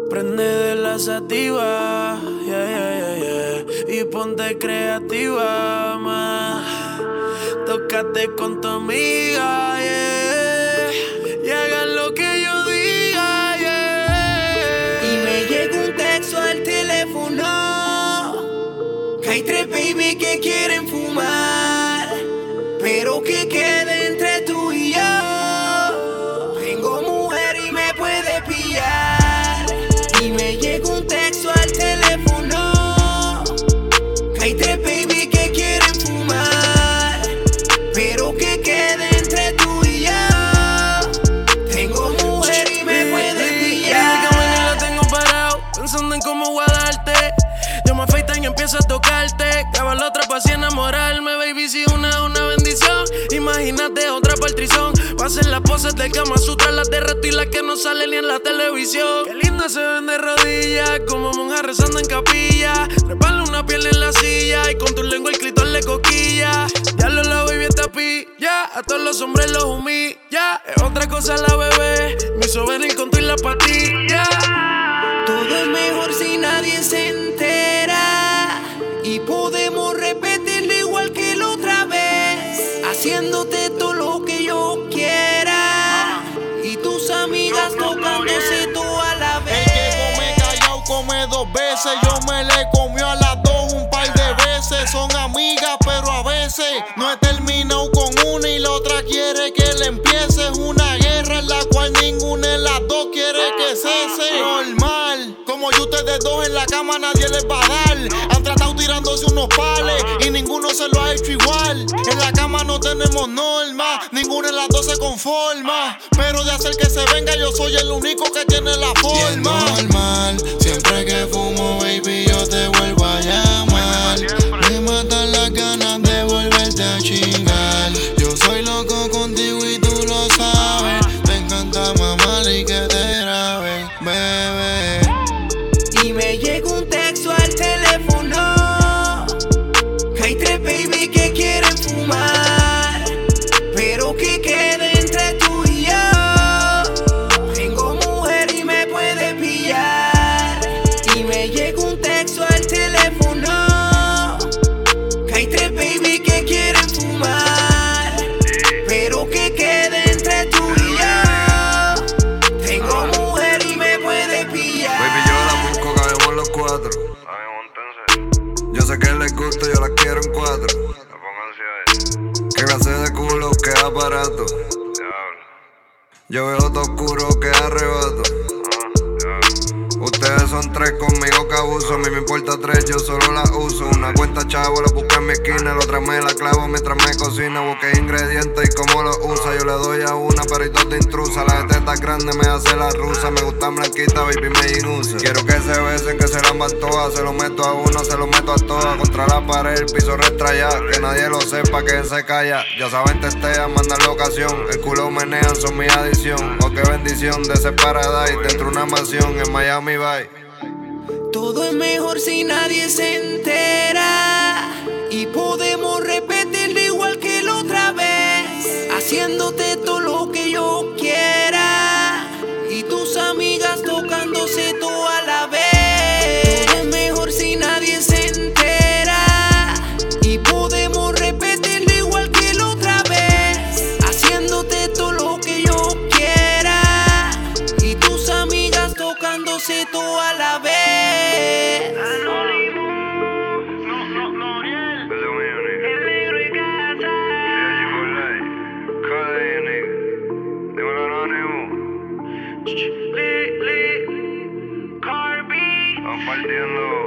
Prende de la sativa, yeah, yeah, yeah, yeah. Y ponte creativa, más. Tócate con tu amiga, yeah. Y hagan lo que yo diga, yeah. Y me llega un texto al teléfono que hay 3 baby que quieren fumar, pero que quede entre tú y yo. Tengo mujer y me puede pillar. Y me llega un texto al teléfono que hay 3 baby que quieren fumar, pero que quede entre tú y yo. Tengo mujer y me puede pillar. Desde que mañana tengo parado, pensando en cómo guardarte. Yo me afeitan y empiezo a tocarte. Cava la otra pa' así enamorarme, baby. Si una es una bendición, imagínate otra pa'l trizón. Pasen las poses del Kama Sutra, las de reto y las que no salen ni en la televisión. Qué linda se ven de rodillas, como monja rezando en capilla. Treparle una piel en la silla y con tu lengua el clitor le coquilla. Ya lo la baby está pilla, a todos los hombres los humilla. Es otra cosa la bebé, me hizo venir con tu y la patilla. Todo es mejor si nadie se entera, y podemos repetirlo igual que la otra vez, haciéndote todo lo que yo quiera y tus amigas tocándose todo a la vez. El que come callao come 2 veces. Yo me le comió a las 2 un par de veces. Son amigas pero a veces no he terminado con una y la otra quiere que le empiece. Es una guerra en la cual ninguna de las dos quiere que cese. Normal, como yo ustedes dos en la cama nadie les va a dar. Han tratado tirándose unos pales y ninguno se lo ha hecho igual. En la cama no tenemos normas, ninguna de las dos se conforma. Pero de hacer que se venga yo soy el único que tiene la forma. Y es normal, siempre que fumo baby yo te vuelvo a llamar. Me matan las ganas de volverte a chingar. Yo soy loco contigo y tú lo sabes. Te encanta mamar y que te graben, bebé. Y me llega un texto al teléfono que hay 3 baby que quieren fumar, pero que quede entre tú y yo. Tengo mujer y me puede pillar. Y me llega un texto al teléfono que hay 3 baby que quieren fumar, pero que quede entre tú y yo. Tengo mujer y me puede pillar. Baby, yo la busco, cabemos los 4. Yo sé que les gusta, yo la quiero en 4. Que clase de culo, que aparato. Yo veo todo oscuro, que arrebato. Ustedes son 3 conmigo que abuso. A mí me importa 3, yo solo la uso. Una cuenta chavo, la busco en mi esquina. La otra me la clavo mientras me cocina. Busqué ingredientes y cómo los usa. Yo le doy a una, pero y todo intrusa. La de tetas grande me hace la rusa. Me gustan blanquitas, baby, me inusa. Quiero que se besen, que se lamban todas. Se lo meto a una, se lo meto a todas. Contra la pared, el piso restrayado. Que nadie lo sepa, que se calla. Ya saben, testean, mandan locación. El culo menean, son mi adición. Oh, qué bendición de ese paradise. Dentro de una mansión en Miami. Bye. Todo es mejor si nadie se entera, y podemos repetirlo igual que la otra vez, haciéndote todo lo que yo quiera y tus amigas tocándose todo a la vez. Todo es mejor si nadie se entera, y podemos repetirlo igual que la otra vez, haciéndote todo lo que yo quiera y tus amigas tocándose todo a la vez. Compartiendo